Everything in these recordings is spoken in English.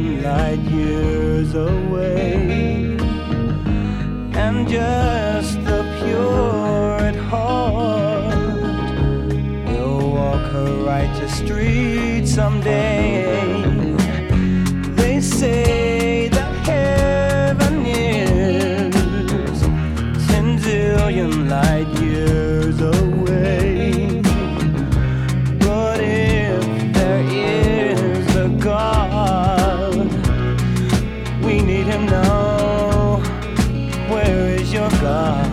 million light years away, and just the pure at heart will walk her righteous street someday. They say that heaven is 10 zillion light years away. But if there is a God, we need him now. Where is your God?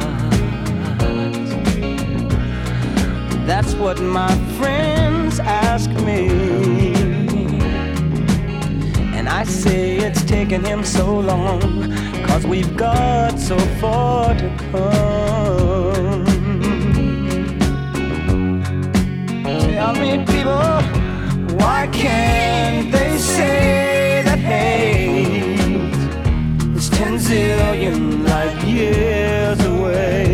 That's what my friends ask me, and I say it's taken him so long, 'cause we've got so far to come. Tell me, people, why can't they say that hate is 10 zillion light years away?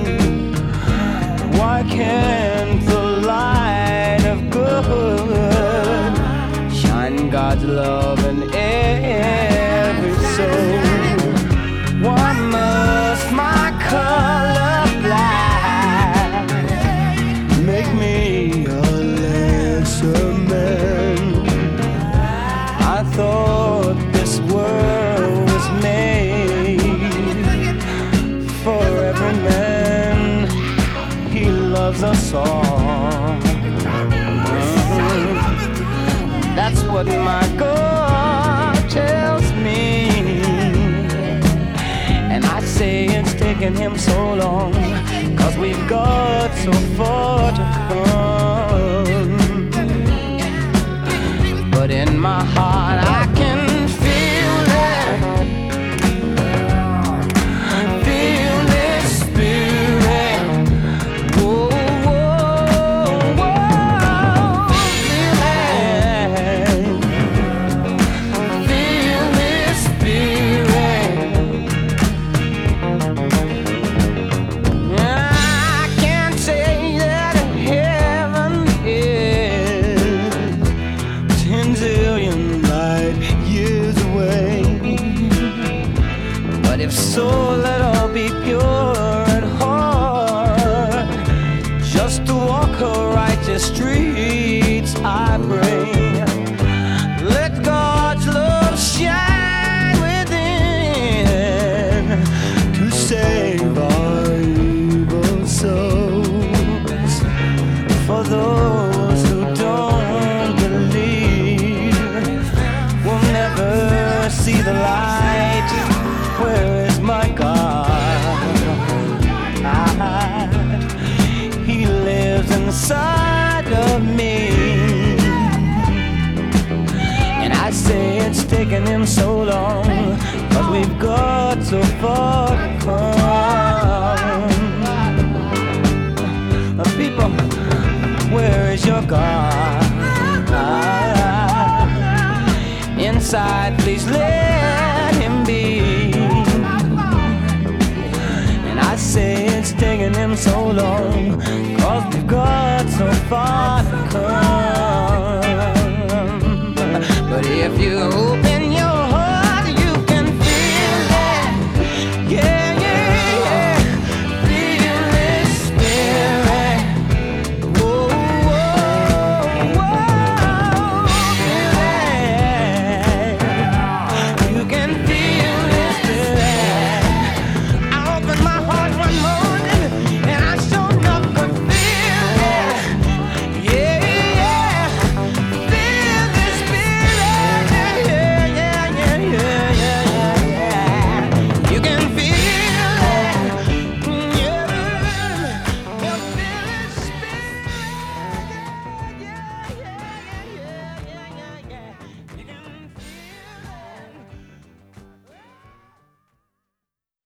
Why can't the light of good shine God's love in every soul? Why must my color black make me a lesser man? I thought this world was made for every man. He loves us all. That's what my God tells me, and I say it's taken him so long, 'cause we've got so far to come. But in my heart I can feel it, feel this spirit. Whoa, whoa, whoa, feel it, feel this spirit. I can't say that heaven is 10 zillion light years away, but if so, let all be pure at heart, just to walk her righteous streets I pray. Let God's love shine within to save our evil souls. For those who don't believe will never see the light. Where is my God? He lives inside of me, and I say it's taken him so long, 'cause we've got so far to come. People, where is your God? Inside, please let him be. And I say it's taking him so long, 'cause we've got so far